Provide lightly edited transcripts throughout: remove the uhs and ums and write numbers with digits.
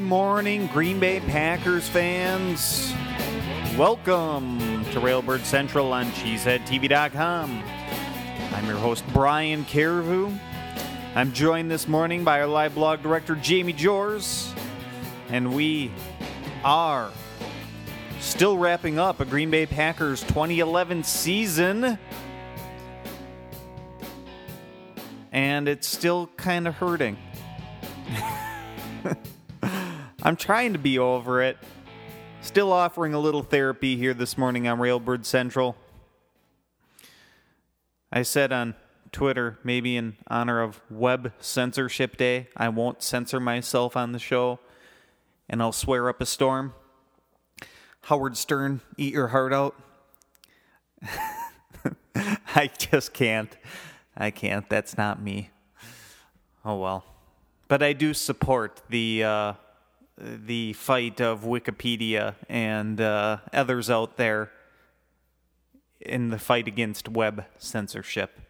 morning, Green Bay Packers fans. Welcome to Railbird Central on CheeseheadTV.com. I'm your host, Brian Carrevu. I'm joined this morning by our live blog director, Jamie Jors, and we are still wrapping up a Green Bay Packers 2011 season, and it's still kind of hurting. I'm trying to be over it. Still offering a little therapy here this morning on Railbird Central. I said on Twitter, maybe in honor of Web Censorship Day, I won't censor myself on the show, and I'll swear up a storm. Howard Stern, eat your heart out. I just can't. I can't. That's not me. Oh well. But I do support the fight of Wikipedia and others out there in the fight against web censorship.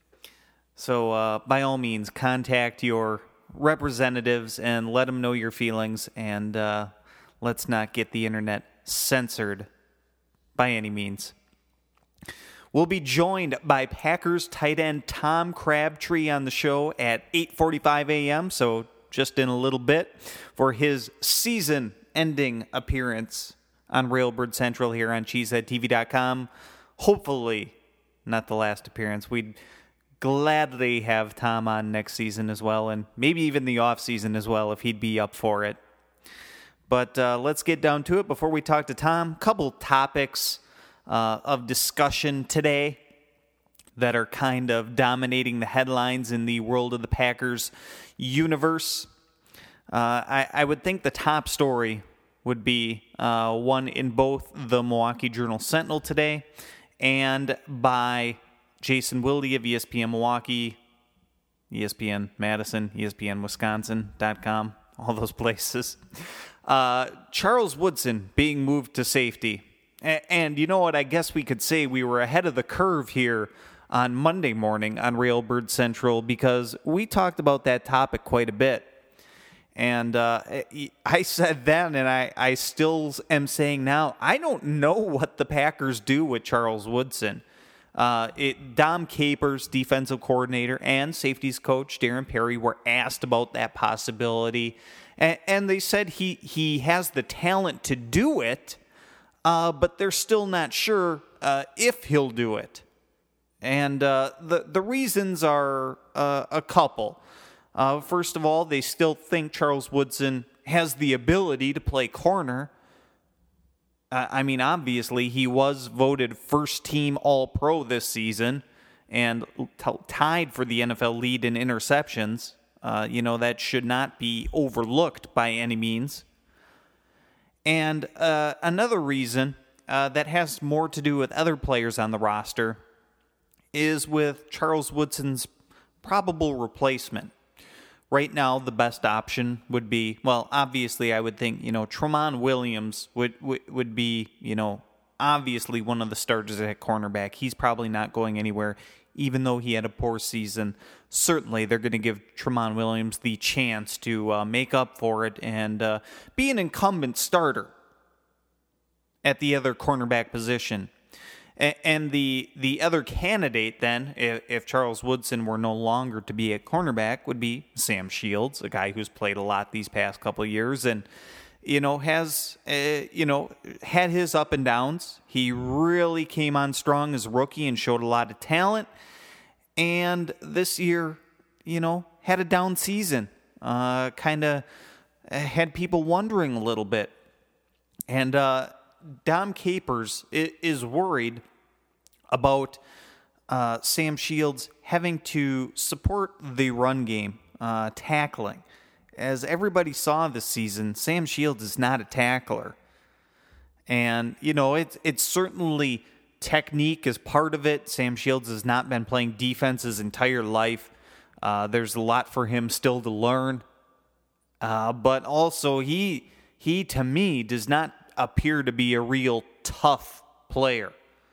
So by all means, contact your representatives and let them know your feelings, and let's not get the internet censored by any means. We'll be joined by Packers tight end Tom Crabtree on the show at 8:45 a.m., so just in a little bit, for his season-ending appearance on Railbird Central here on CheeseheadTV.com. Hopefully not the last appearance. We'd gladly have Tom on next season as well, and maybe even the off-season as well if he'd be up for it. But let's get down to it before we talk to Tom. Couple topics of discussion today that are kind of dominating the headlines in the world of the Packers universe. I would think the top story would be one in both the Milwaukee Journal-Sentinel today and by Jason Wilde of ESPN Milwaukee, ESPN Madison, ESPN Wisconsin.com, all those places. Charles Woodson being moved to safety. And you know what? I guess we could say we were ahead of the curve here on Monday morning on Railbird Central because we talked about that topic quite a bit. And I said then, and I still am saying now, I don't know what the Packers do with Charles Woodson. Dom Capers, defensive coordinator, and safeties coach Darren Perry were asked about that possibility. And they said he has the talent to do it, but they're still not sure if he'll do it. And the reasons are a couple. First of all, they still think Charles Woodson has the ability to play corner. I mean, obviously, he was voted first-team All-Pro this season and tied for the NFL lead in interceptions. That should not be overlooked by any means. And another reason that has more to do with other players on the roster is with Charles Woodson's probable replacement. Right now, the best option would be, well, obviously, I would think, Tramon Williams would be, obviously one of the starters at cornerback. He's probably not going anywhere, even though he had a poor season. Certainly, they're going to give Tramon Williams the chance to make up for it and be an incumbent starter at the other cornerback position. And the other candidate then, if Charles Woodson were no longer to be at cornerback, would be Sam Shields, a guy who's played a lot these past couple of years and, has, had his up and downs. He really came on strong as a rookie and showed a lot of talent. And this year, had a down season. Kind of had people wondering a little bit. And Dom Capers is worried about Sam Shields having to support the run game, tackling. As everybody saw this season, Sam Shields is not a tackler. And, it's certainly technique is part of it. Sam Shields has not been playing defense his entire life. There's a lot for him still to learn. But also, he to me, does not appear to be a real tough player.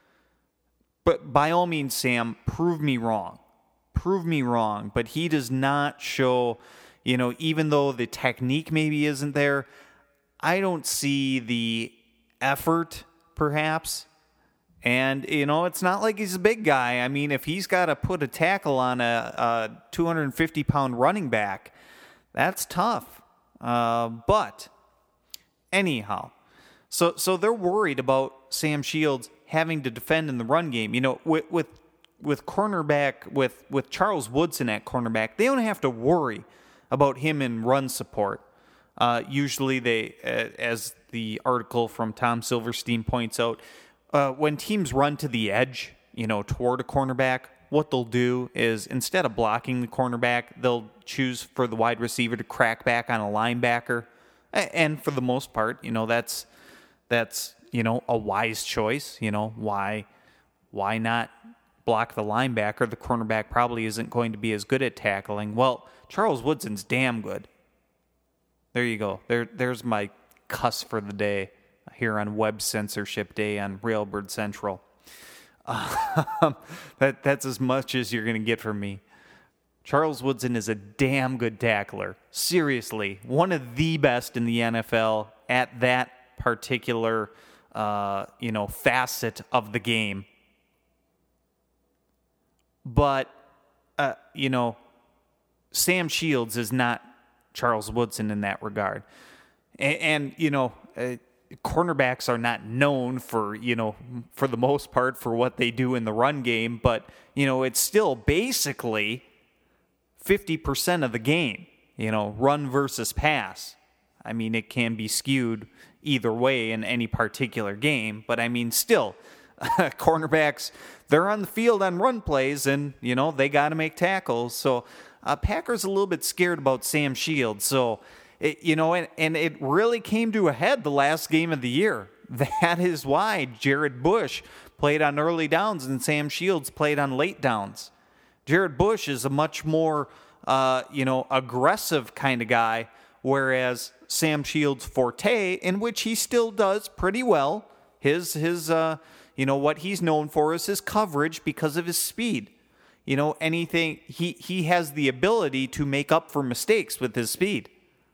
But by all means, Sam, prove me wrong. But he does not show, even though the technique maybe isn't there, I don't see the effort, perhaps. And, it's not like he's a big guy. I mean, if he's got to put a tackle on a 250-pound running back, that's tough. But anyhow, so they're worried about Sam Shields having to defend in the run game. With cornerback, with Charles Woodson at cornerback, they don't have to worry about him in run support. Usually they, as the article from Tom Silverstein points out, when teams run to the edge, toward a cornerback, what they'll do is instead of blocking the cornerback, they'll choose for the wide receiver to crack back on a linebacker. And for the most part, that's a wise choice. Why not block the linebacker? The cornerback probably isn't going to be as good at tackling. Well, Charles Woodson's damn good. There you go. There's my cuss for the day here on Web Censorship Day on Railbird Central. That's as much as you're going to get from me. Charles Woodson is a damn good tackler. Seriously, one of the best in the NFL at that particular, facet of the game. But, Sam Shields is not Charles Woodson in that regard. And cornerbacks are not known for, for the most part, for what they do in the run game. But, it's still basically 50% of the game, run versus pass. I mean, it can be skewed either way in any particular game. But, I mean, still, cornerbacks, they're on the field on run plays, and, they got to make tackles. So, Packers a little bit scared about Sam Shields. So, and it really came to a head the last game of the year. That is why Jared Bush played on early downs and Sam Shields played on late downs. Jared Bush is a much more, aggressive kind of guy, whereas Sam Shields' forte, in which he still does pretty well, his what he's known for is his coverage because of his speed. Anything, he has the ability to make up for mistakes with his speed.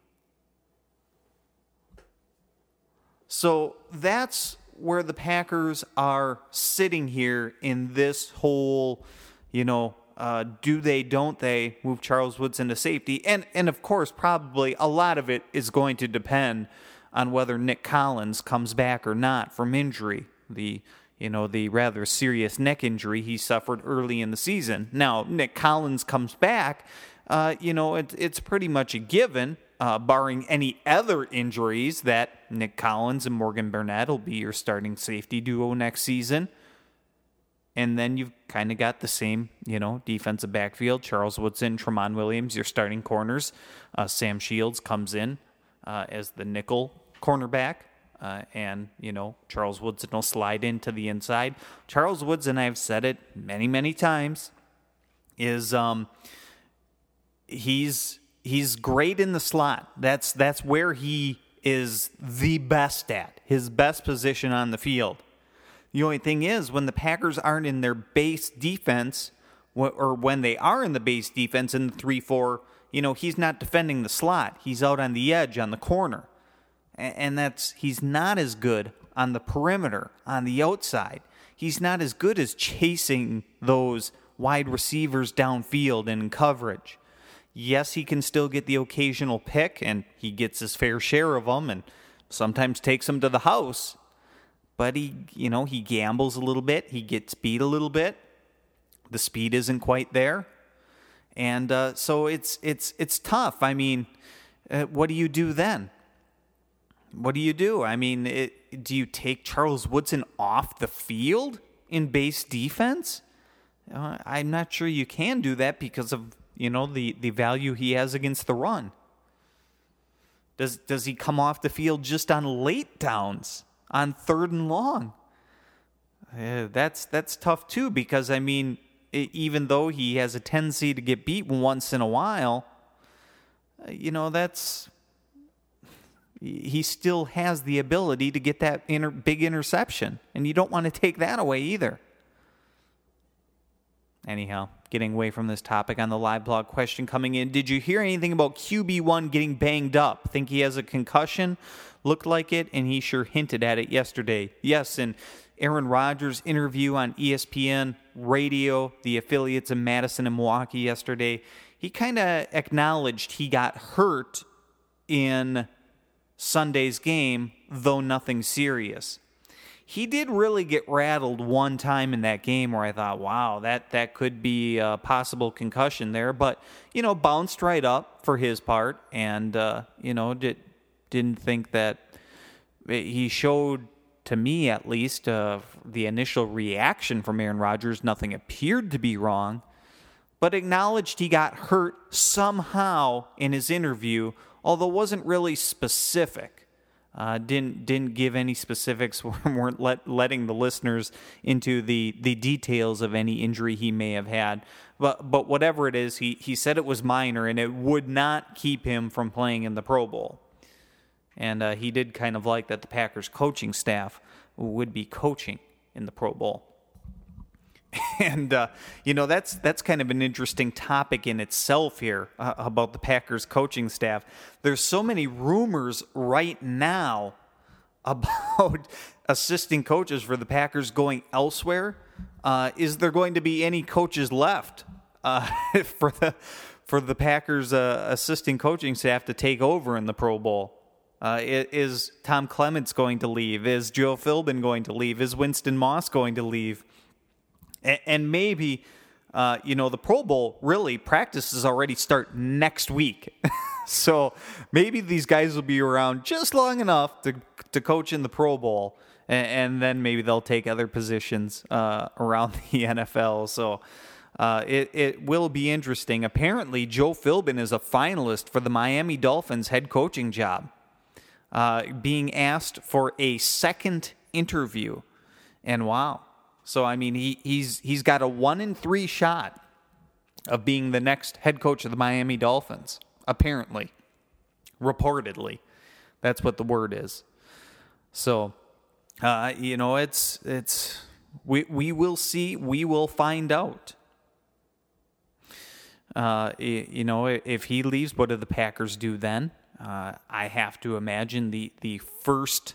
So that's where the Packers are sitting here in this whole, do they, don't they move Charles Woodson to safety? And of course, probably a lot of it is going to depend on whether Nick Collins comes back or not from injury. The rather serious neck injury he suffered early in the season. Now, Nick Collins comes back, it's pretty much a given, barring any other injuries, that Nick Collins and Morgan Burnett will be your starting safety duo next season. And then you've kind of got the same, defensive backfield. Charles Woodson, Tramon Williams, your starting corners. Sam Shields comes in as the nickel cornerback. And Charles Woodson will slide into the inside. Charles Woodson, I've said it many, many times, is he's great in the slot. That's where he is the best at, his best position on the field. The only thing is, when the Packers aren't in their base defense, or when they are in the base defense in the 3-4, he's not defending the slot. He's out on the edge, on the corner. And he's not as good on the perimeter, on the outside. He's not as good as chasing those wide receivers downfield and in coverage. Yes, he can still get the occasional pick, and he gets his fair share of them, and sometimes takes them to the house. But he gambles a little bit. He gets beat a little bit. The speed isn't quite there. And so it's tough. I mean, what do you do then? What do you do? I mean, do you take Charles Woodson off the field in base defense? I'm not sure you can do that because of, the value he has against the run. Does he come off the field just on late downs, on 3rd and long? That's tough too, because, I mean, even though he has a tendency to get beat once in a while, he still has the ability to get that big interception, and you don't want to take that away either. Anyhow, getting away from this topic on the live blog, question coming in. Did you hear anything about QB1 getting banged up? Think he has a concussion? Looked like it, and he sure hinted at it yesterday. Yes, in Aaron Rodgers' interview on ESPN Radio, the affiliates of Madison and Milwaukee yesterday, he kind of acknowledged he got hurt in Sunday's game, though nothing serious. He did really get rattled one time in that game where I thought, wow, that could be a possible concussion there. But, bounced right up for his part and, didn't think that he showed, to me at least, the initial reaction from Aaron Rodgers. Nothing appeared to be wrong, but acknowledged he got hurt somehow in his interview, although wasn't really specific. Didn't give any specifics. weren't letting the listeners into the details of any injury he may have had. But whatever it is, he said it was minor and it would not keep him from playing in the Pro Bowl. And he did kind of like that the Packers coaching staff would be coaching in the Pro Bowl. And, that's kind of an interesting topic in itself here about the Packers coaching staff. There's so many rumors right now about assistant coaches for the Packers going elsewhere. Is there going to be any coaches left for the Packers assistant coaching staff to take over in the Pro Bowl? Is Tom Clements going to leave? Is Joe Philbin going to leave? Is Winston Moss going to leave? And maybe, the Pro Bowl, really, practices already start next week. So maybe these guys will be around just long enough to coach in the Pro Bowl, and then maybe they'll take other positions around the NFL. So it will be interesting. Apparently, Joe Philbin is a finalist for the Miami Dolphins head coaching job, being asked for a second interview. And wow. So, I mean, he's got a 1 in 3 shot of being the next head coach of the Miami Dolphins, apparently. Reportedly. That's what the word is. So, it's we will see. We will find out. If he leaves, what do the Packers do then? I have to imagine the first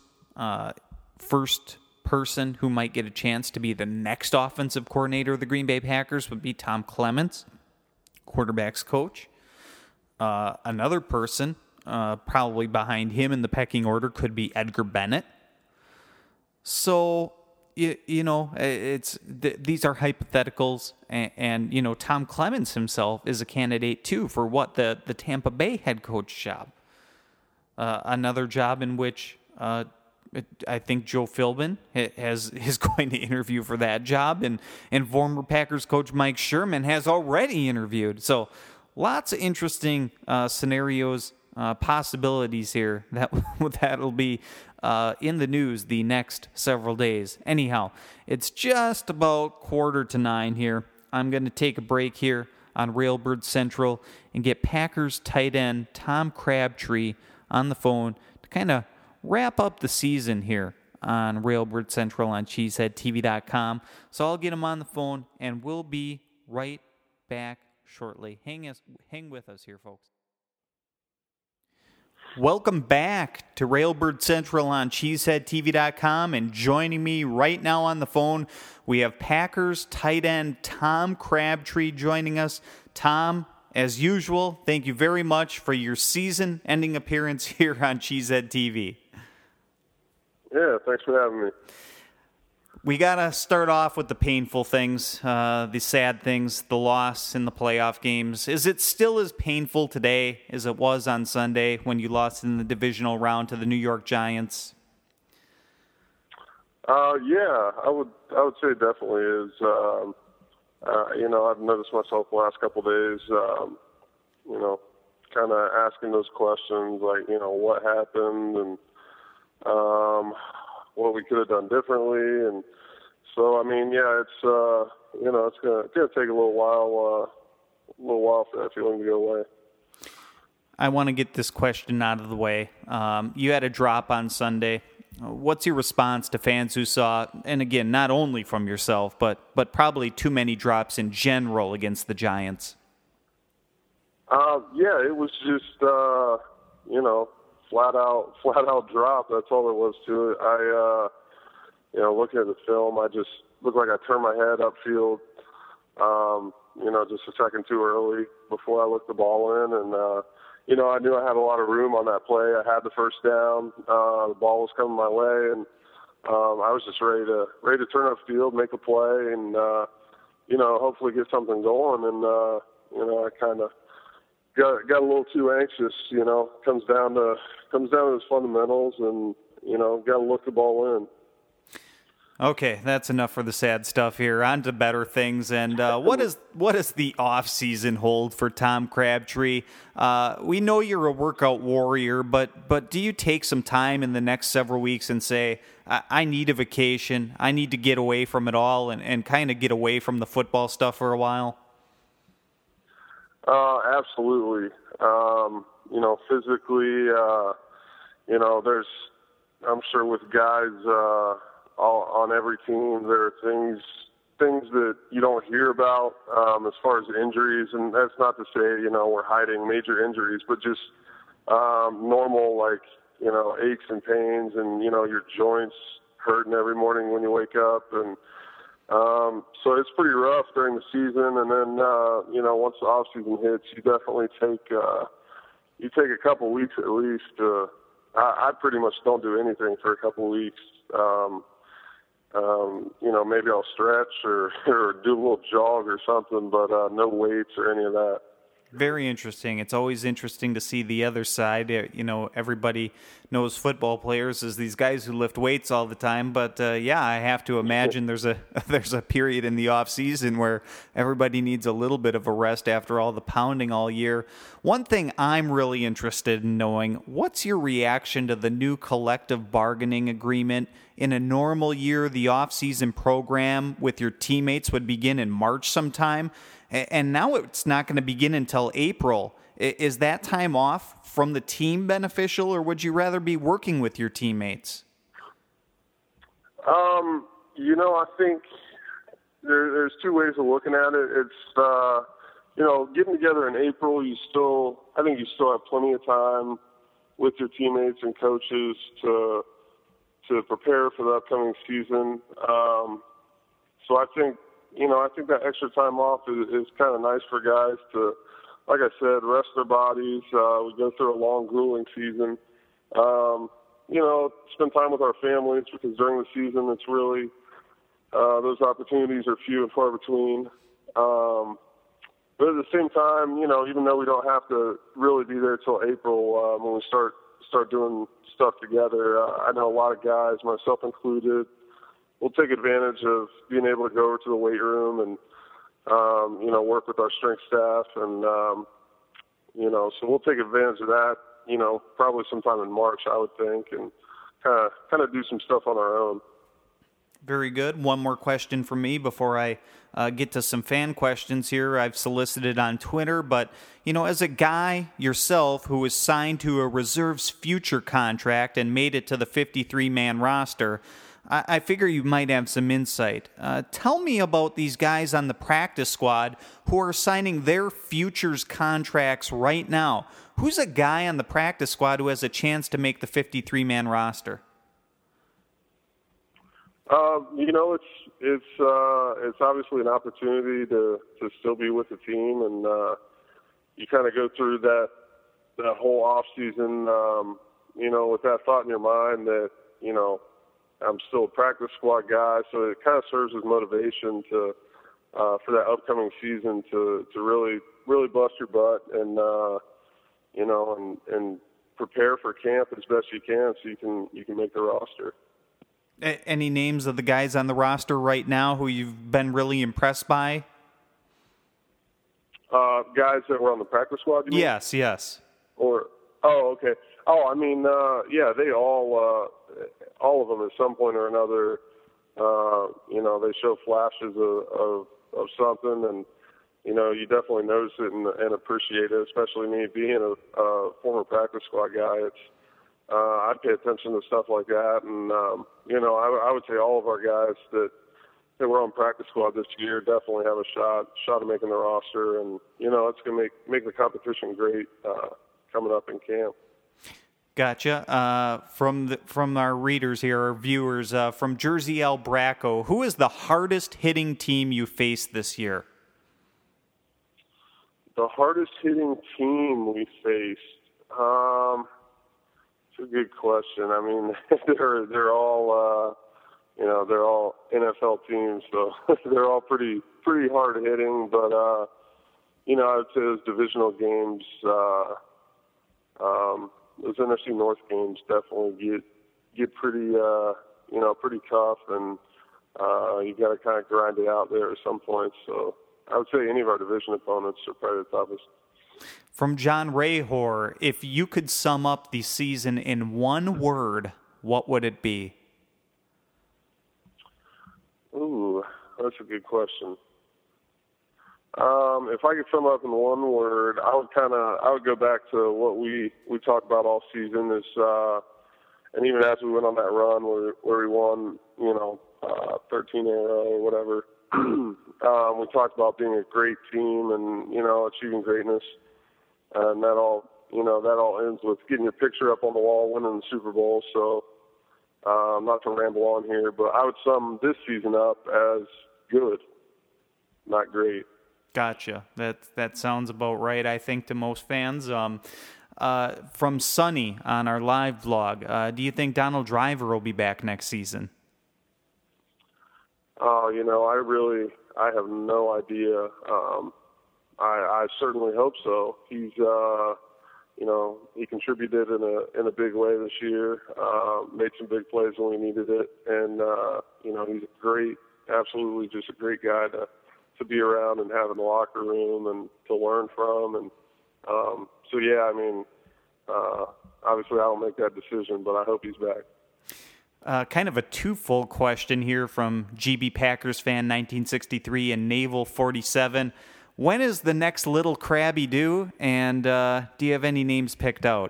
person who might get a chance to be the next offensive coordinator of the Green Bay Packers would be Tom Clements, quarterback's coach. Another person, probably behind him in the pecking order, could be Edgar Bennett. So, these are hypotheticals, and Tom Clements himself is a candidate too for the Tampa Bay head coach job. Another job in which I think Joe Philbin is going to interview for that job, and former Packers coach Mike Sherman has already interviewed. So lots of interesting scenarios, possibilities here that'll be in the news the next several days. Anyhow, it's just about 8:45 here. I'm going to take a break here on Railbird Central and get Packers tight end Tom Crabtree on the phone to kind of wrap up the season here on Railbird Central on CheeseheadTV.com. So I'll get him on the phone, and we'll be right back shortly. Hang with us here, folks. Welcome back to Railbird Central on CheeseheadTV.com, and joining me right now on the phone, we have Packers tight end Tom Crabtree joining us. Tom, as usual, thank you very much for your season-ending appearance here on Cheesehead TV. Yeah, thanks for having me. We got to start off with the painful things, the sad things, the loss in the playoff games. Is it still as painful today as it was on Sunday when you lost in the divisional round to the New York Giants? Yeah, I would say it definitely is. I've noticed myself the last couple of days, kind of asking those questions like, what happened and what we could have done differently. And so, it's gonna take a little while for that feeling to go away. I want to get this question out of the way. You had a drop on Sunday. What's your response to fans who saw, and again, not only from yourself, but probably too many drops in general against the Giants? Yeah, it was just flat out drop. That's all there was to it. Looking at the film, I just looked like I turned my head upfield, just a second too early before I looked the ball in, and I knew I had a lot of room on that play. I had the first down. The ball was coming my way, and I was just ready to turn upfield, make a play, and hopefully get something going. And I kind of got a little too anxious. Comes down to those fundamentals, and got to look the ball in. Okay, that's enough for the sad stuff here. On to better things. And what does the off season hold for Tom Crabtree? We know you're a workout warrior, but do you take some time in the next several weeks and say, I need a vacation, I need to get away from it all and kind of get away from the football stuff for a while? Absolutely. Physically, there's, I'm sure with guys on every team, there are things that you don't hear about as far as injuries, and that's not to say we're hiding major injuries, but just normal aches and pains, and your joints hurting every morning when you wake up, and so it's pretty rough during the season. And then once the off season hits, you definitely take a couple weeks at least. I pretty much don't do anything for a couple weeks. Maybe I'll stretch or do a little jog or something, but no weights or any of that. Very interesting. It's always interesting to see the other side. Everybody knows football players as these guys who lift weights all the time. But I have to imagine there's a period in the off season where everybody needs a little bit of a rest after all the pounding all year. One thing I'm really interested in knowing, what's your reaction to the new collective bargaining agreement? In a normal year, the off-season program with your teammates would begin in March sometime, and now it's not going to begin until April. Is that time off from the team beneficial, or would you rather be working with your teammates? I think there's two ways of looking at it. It's, getting together in April, I think you still have plenty of time with your teammates and coaches to prepare for the upcoming season. So I think that extra time off is kind of nice for guys to, like I said, rest their bodies. We go through a long, grueling season. Spend time with our families, because during the season it's really, those opportunities are few and far between. But at the same time, even though we don't have to really be there till April, when we start doing stuff together, I know a lot of guys, myself included, will take advantage of being able to go over to the weight room and work with our strength staff, and so we'll take advantage of that, probably sometime in March, I would think, and kind of do some stuff on our own. Very good. One more question from me before I get to some fan questions here I've solicited on Twitter. But, as a guy yourself who was signed to a reserves future contract and made it to the 53-man roster, I figure you might have some insight. Tell me about these guys on the practice squad who are signing their futures contracts right now. Who's a guy on the practice squad who has a chance to make the 53-man roster? It's obviously an opportunity to still be with the team, and you kind of go through that whole off season, with that thought in your mind that I'm still a practice squad guy, so it kind of serves as motivation to for that upcoming season to really bust your butt and and prepare for camp as best you can, so you can make the roster. Any names of the guys on the roster right now who you've been really impressed by? Guys that were on the practice squad, you mean? Yes. Okay. They all of them at some point or another, they show flashes of something, and, you definitely notice it and appreciate it, especially me being a former practice squad guy. I pay attention to stuff like that. And, I would say all of our guys that were on practice squad this year definitely have a shot of making the roster. And, it's going to make the competition great coming up in camp. Gotcha. From our readers here, our viewers, from Jersey Al Bracco, who is the hardest hitting team you faced this year? The hardest hitting team we faced. It's a good question. I mean, they're all they're all NFL teams, so they're all pretty hard hitting. But I would say those divisional games, those NFC North games definitely get pretty pretty tough, and you got to kind of grind it out there at some point. So I would say any of our division opponents are probably the toughest. From John Rahor, if you could sum up the season in one word, what would it be? Ooh, that's a good question. If I could sum up in one word, I would go back to what we talked about all season is, and even as we went on that run where we won, 13 in a row or whatever, we talked about being a great team and, achieving greatness. And that all ends with getting your picture up on the wall, winning the Super Bowl. So, not to ramble on here, but I would sum this season up as good, not great. Gotcha. That sounds about right, I think, to most fans. From Sonny on our live vlog, do you think Donald Driver will be back next season? Oh, I have no idea. I certainly hope so. He's, he contributed in a big way this year, made some big plays when we needed it. And, he's absolutely just a great guy to be around and have in the locker room and to learn from. And, obviously I don't make that decision, but I hope he's back. Kind of a twofold question here from GB Packers fan 1963 and Naval 47. When is the next Little Krabby due, and do you have any names picked out?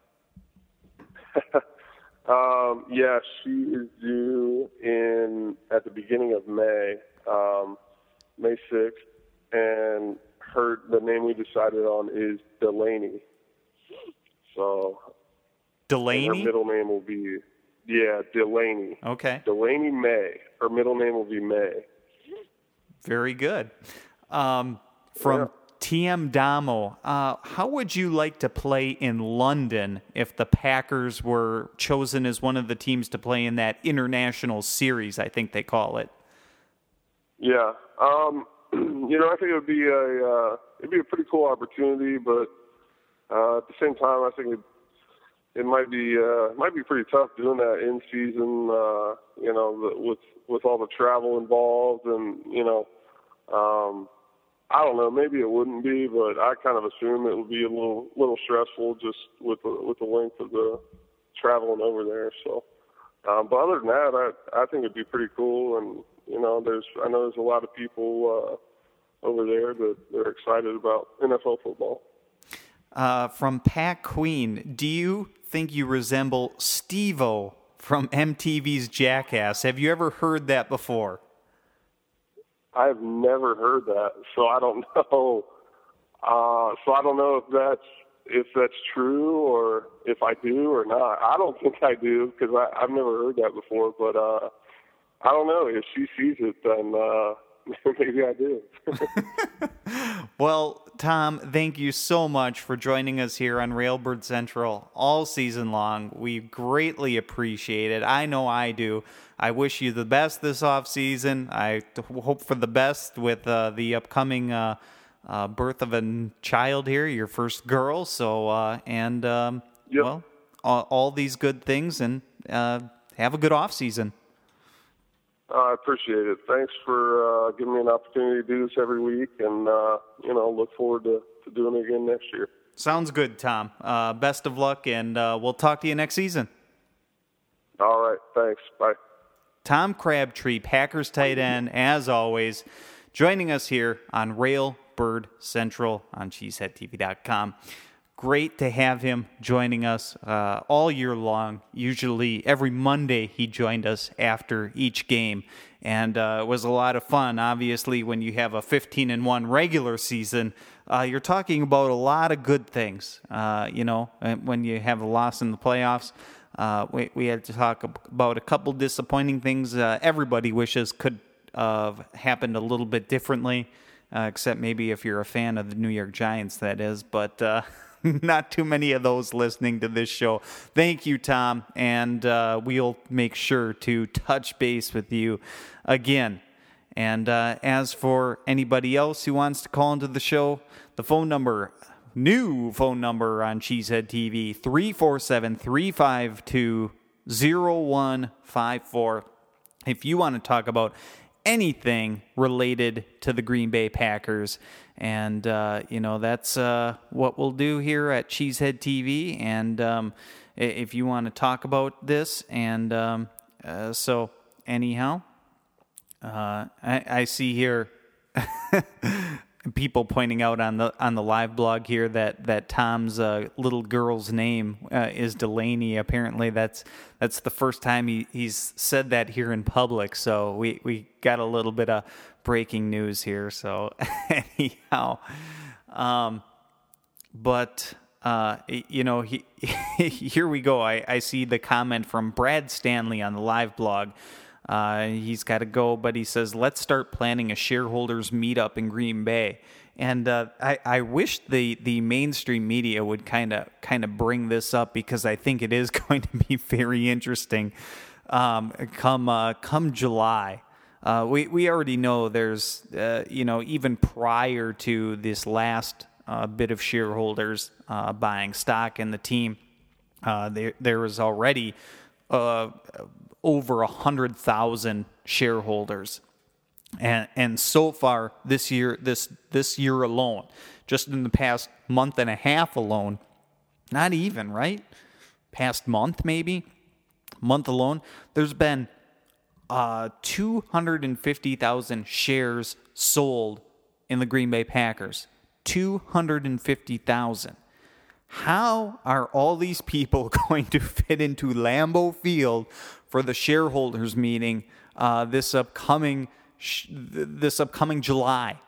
Yeah, she is due at the beginning of May, May 6th, and the name we decided on is Delaney. So Delaney? Her middle name will be, Delaney. Okay. Delaney May. Her middle name will be May. Very good. From TM Damo, how would you like to play in London if the Packers were chosen as one of the teams to play in that international series, I think they call it? Yeah. I think it'd be a pretty cool opportunity, but at the same time, I think it might be pretty tough doing that in season. With all the travel involved, and I don't know. Maybe it wouldn't be, but I kind of assume it would be a little stressful just with the length of the traveling over there. So, but other than that, I think it'd be pretty cool. And I know there's a lot of people over there that are excited about NFL football. From Pat Queen, do you think you resemble Steve-O from MTV's Jackass? Have you ever heard that before? I've never heard that, so I don't know. So I don't know if that's true or if I do or not. I don't think I do because I've never heard that before. But I don't know. If she sees it, then maybe I do. Well, Tom, thank you so much for joining us here on Railbird Central all season long. We greatly appreciate it. I know I do. I wish you the best this off season. I hope for the best with the upcoming birth of a child here, your first girl. So, well, all these good things, and have a good off season. I appreciate it. Thanks for giving me an opportunity to do this every week, and look forward to doing it again next year. Sounds good, Tom. Best of luck, and we'll talk to you next season. All right. Thanks. Bye. Tom Crabtree, Packers tight end, as always, joining us here on Railbird Central on CheeseheadTV.com. great to have him joining us all year long. Usually every Monday he joined us after each game, and it was a lot of fun. Obviously, when you have a 15-1 regular season, you're talking about a lot of good things. When you have a loss in the playoffs, we had to talk about a couple disappointing things everybody wishes could have happened a little bit differently, except maybe if you're a fan of the New York Giants, that is. But not too many of those listening to this show. Thank you, Tom, and we'll make sure to touch base with you again. And as for anybody else who wants to call into the show, the new phone number on Cheesehead TV, 347-352-0154. If you want to talk about anything related to the Green Bay Packers. And, that's what we'll do here at Cheesehead TV. And if you want to talk about this. And so, anyhow, I see here people pointing out on the live blog here that Tom's little girl's name is Delaney. Apparently, that's the first time he's said that here in public. So we got a little bit of breaking news here. So anyhow, here we go. I see the comment from Brad Stanley on the live blog. He's got to go, but he says, let's start planning a shareholders meetup in Green Bay. And I wish the mainstream media would kind of bring this up, because I think it is going to be very interesting come July. We already know there's, even prior to this last bit of shareholders buying stock in the team, there was already over 100,000 shareholders, and so far this year alone, just in the past month and a half alone, not even right, past month alone, there's been 250,000 shares sold in the Green Bay Packers. 250,000. How are all these people going to fit into Lambeau Field for the shareholders meeting this upcoming July?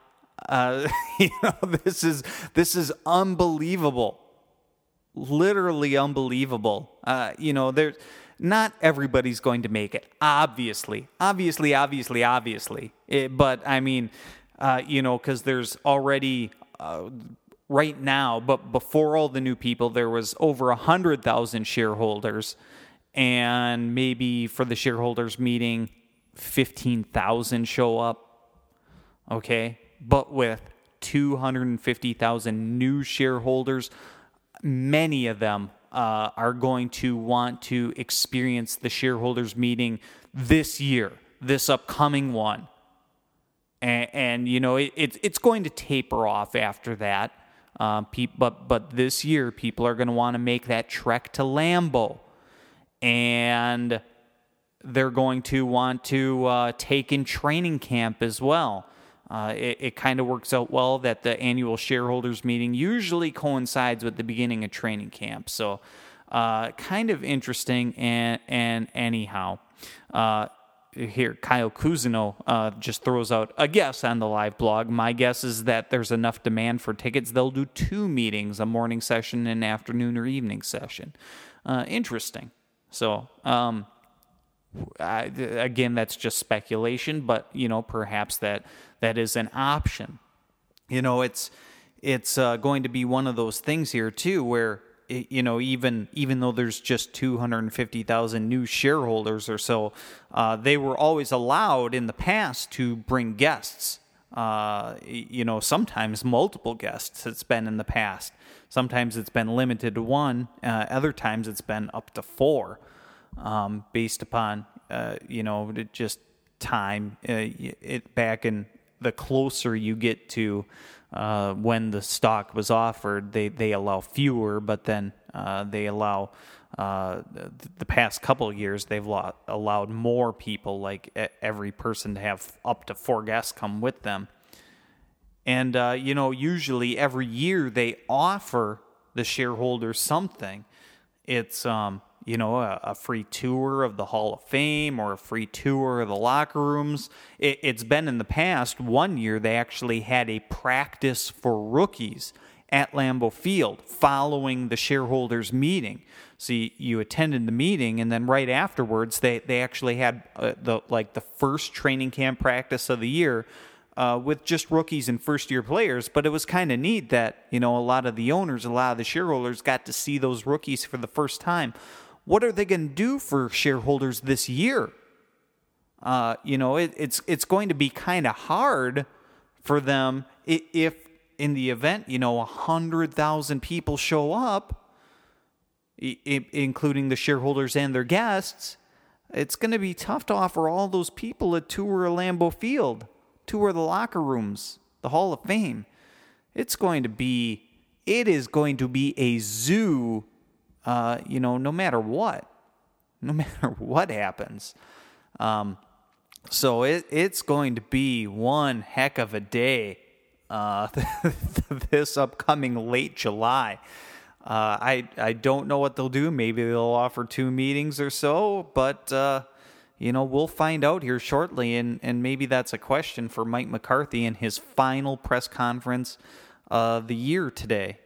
This is unbelievable, literally unbelievable. There's not everybody's going to make it, obviously. But I mean, because there's already. Right now, but before all the new people, there was over 100,000 shareholders, and maybe for the shareholders meeting, 15,000 show up. Okay, but with 250,000 new shareholders, many of them are going to want to experience the shareholders meeting this year, this upcoming one, and it's going to taper off after that. But this year, people are going to want to make that trek to Lambeau, and they're going to want to take in training camp as well. It kind of works out well that the annual shareholders meeting usually coincides with the beginning of training camp. So kind of interesting, and anyhow. Here, Kyle Cousineau just throws out a guess on the live blog. My guess is that there's enough demand for tickets. They'll do 2 meetings, a morning session and an afternoon or evening session. Interesting. So, again, that's just speculation, but, perhaps that is an option. It's going to be one of those things here, too, where even though there's just 250,000 new shareholders or so, they were always allowed in the past to bring guests. Sometimes multiple guests. It's been in the past. Sometimes it's been limited to 1. Other times it's been up to 4, based upon just time. Back in the closer you get to when the stock was offered, they allow fewer, but then they allow the past couple of years they've allowed more people, like every person to have up to 4 guests come with them. And usually every year they offer the shareholders something. It's, a free tour of the Hall of Fame or a free tour of the locker rooms. It's been in the past. One year they actually had a practice for rookies at Lambeau Field following the shareholders meeting. So you attended the meeting, and then right afterwards they actually had the first training camp practice of the year with just rookies and first-year players. But it was kind of neat that, a lot of the owners, a lot of the shareholders got to see those rookies for the first time. What are they going to do for shareholders this year? It's going to be kind of hard for them if in the event, 100,000 people show up, including the shareholders and their guests. It's going to be tough to offer all those people a tour of Lambeau Field, tour of the locker rooms, the Hall of Fame. It is going to be a zoo, no matter what happens. So it's going to be one heck of a day, this upcoming late July. I don't know what they'll do. Maybe they'll offer 2 meetings or so, but we'll find out here shortly, and maybe that's a question for Mike McCarthy in his final press conference of the year today.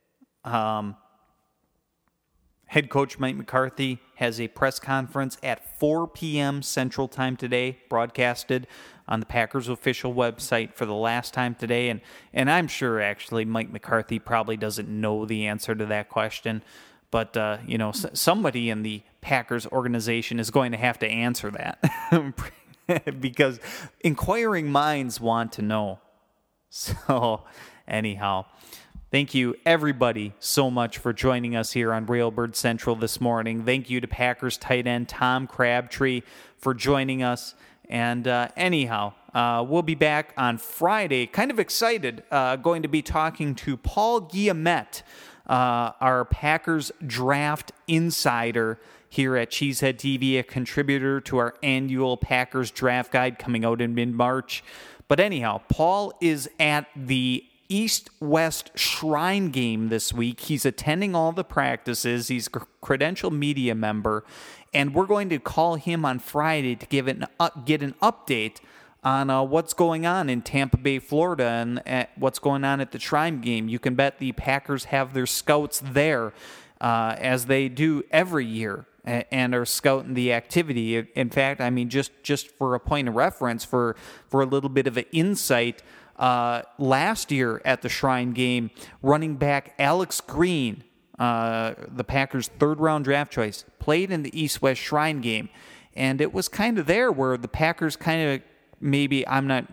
Head coach Mike McCarthy has a press conference at 4 p.m. Central Time today, broadcasted on the Packers official website for the last time today. And I'm sure, actually, Mike McCarthy probably doesn't know the answer to that question. But, somebody in the Packers organization is going to have to answer that because inquiring minds want to know. So, anyhow, thank you, everybody, so much for joining us here on Railbird Central this morning. Thank you to Packers tight end Tom Crabtree for joining us. And we'll be back on Friday. Kind of excited, going to be talking to Paul Guillemette, our Packers draft insider here at Cheesehead TV, a contributor to our annual Packers draft guide coming out in mid-March. But anyhow, Paul is at the East-West Shrine Game this week. He's attending all the practices. He's a credential media member, and we're going to call him on Friday to get an update on what's going on in Tampa Bay, Florida, and what's going on at the Shrine Game. You can bet the Packers have their scouts there, as they do every year, and are scouting the activity. In fact, just for a point of reference, for a little bit of an insight, last year at the Shrine Game, running back Alex Green, the Packers' third-round draft choice, played in the East-West Shrine Game, and it was kind of there where the Packers kind of maybe,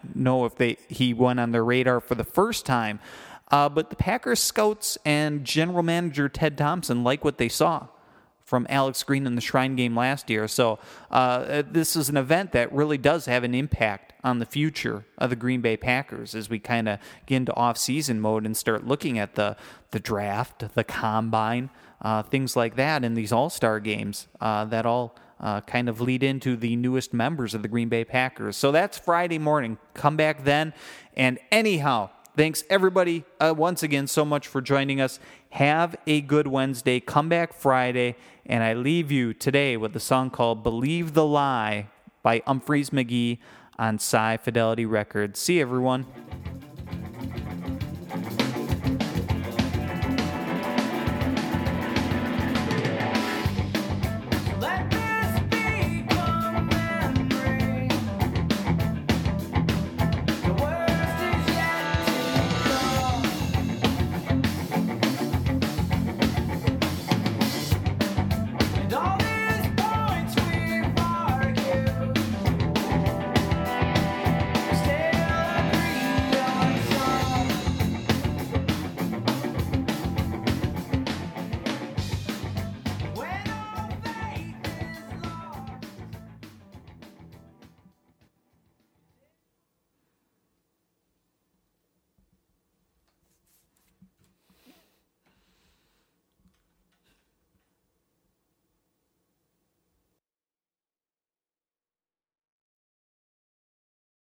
he went on their radar for the first time, but the Packers scouts and general manager Ted Thompson like what they saw from Alex Green in the Shrine Game last year. So this is an event that really does have an impact on the future of the Green Bay Packers as we kind of get into off-season mode and start looking at the draft, the combine, things like that in these all-star games that all kind of lead into the newest members of the Green Bay Packers. So that's Friday morning. Come back then. And anyhow, thanks everybody once again so much for joining us. Have a good Wednesday. Come back Friday. And I leave you today with a song called Believe the Lie by Humphreys McGee on Psy Fidelity Records. See you, everyone.